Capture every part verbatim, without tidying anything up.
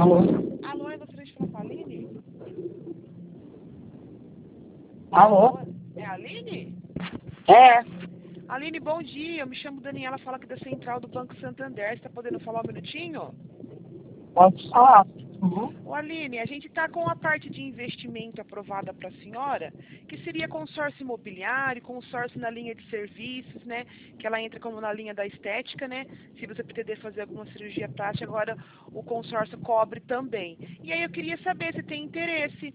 Alô? Alô, eu gostaria de falar com a Aline? Alô? É a Aline? É, Aline, bom dia. Eu me chamo Daniela, falo aqui da Central do Banco Santander. Você está podendo falar um minutinho? pode falar. Uhum. Ô, Aline, a gente está com a parte de investimento aprovada para a senhora, que seria consórcio imobiliário, consórcio na linha de serviços, né? Que ela entra como na linha da estética, né? Se você pretender fazer alguma cirurgia plástica, agora o consórcio cobre também. E aí eu queria saber se tem interesse.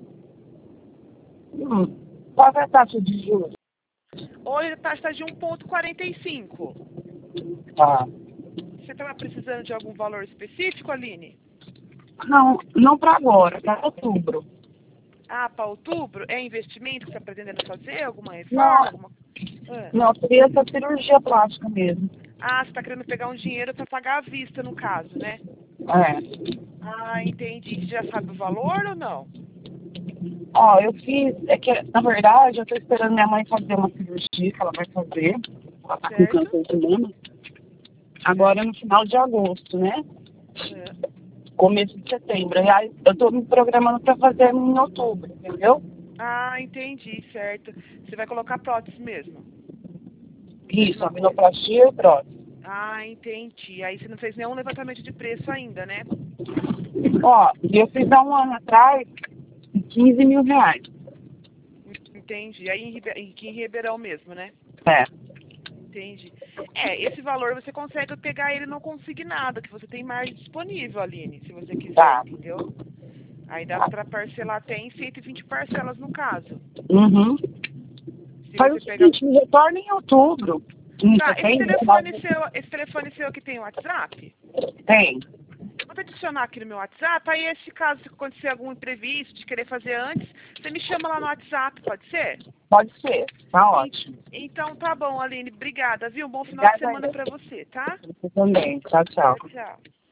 Hum. Qual é a taxa de juros? Hoje a taxa está de um vírgula quarenta e cinco. Tá. Você estava precisando de algum valor específico, Aline? Não, não para agora, para outubro. Ah, para outubro? É investimento que você está pretendendo fazer? Alguma Não, reforma? Alguma... Ah. não, seria essa cirurgia plástica mesmo. Ah, você está querendo pegar um dinheiro para pagar à vista, no caso, né? É. Ah, entendi. Você já sabe o valor ou não? Ó, eu fiz, é que, na verdade, eu tô esperando minha mãe fazer uma cirurgia que ela vai fazer. Ela tá com Certo? câncer de mama. Agora no final de agosto, né? É. Começo de setembro. E aí eu tô me programando para fazer em outubro, entendeu? Ah, entendi, certo. Você vai colocar prótese mesmo? Isso, Mesma coisa. abinoplastia e prótese. Ah, entendi. Aí você não fez nenhum levantamento de preço ainda, né? Ó, eu fiz há um ano atrás quinze mil reais. Entendi. Aí em, Ribe... aqui em Ribeirão mesmo, né? É. Entendi. É, esse valor você consegue pegar ele no consignado, que você tem mais disponível, Aline, se você quiser, Tá. entendeu? Aí dá para parcelar até em cento e vinte parcelas no caso. Uhum. Se Faz o você pegar. seguinte, me retorna em outubro. Em Tá, esse setembro? final telefone de- seu, esse telefone seu aqui tem WhatsApp? Tem. Eu vou te adicionar aqui no meu WhatsApp, aí se caso acontecer algum imprevisto de querer fazer antes, você me chama lá no WhatsApp, pode ser? Pode ser. Tá En- ótimo. Então tá bom, Aline, obrigada, viu? Um bom final de Obrigada semana a pra você, tá? você também. Tchau, tchau. Tchau, tchau.